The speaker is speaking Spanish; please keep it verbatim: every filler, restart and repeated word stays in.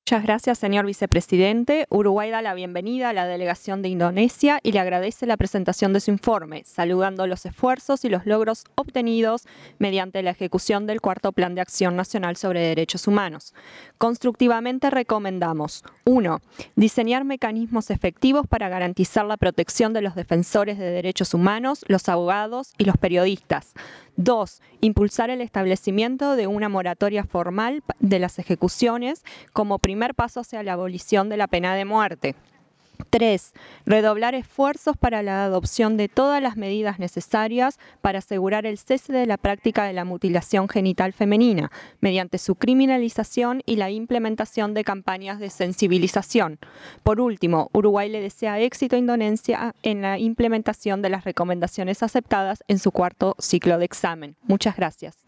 Muchas gracias, señor vicepresidente. Uruguay da la bienvenida a la delegación de Indonesia y le agradece la presentación de su informe, saludando los esfuerzos y los logros obtenidos mediante la ejecución del Cuarto Plan de Acción Nacional sobre Derechos Humanos. Constructivamente recomendamos: uno. Diseñar mecanismos efectivos para garantizar la protección de los defensores de derechos humanos, los abogados y los periodistas. dos. Impulsar el establecimiento de una moratoria formal de las ejecuciones como primer paso hacia la abolición de la pena de muerte. tres. Redoblar esfuerzos para la adopción de todas las medidas necesarias para asegurar el cese de la práctica de la mutilación genital femenina, mediante su criminalización y la implementación de campañas de sensibilización. Por último, Uruguay le desea éxito a Indonesia en la implementación de las recomendaciones aceptadas en su cuarto ciclo de examen. Muchas gracias.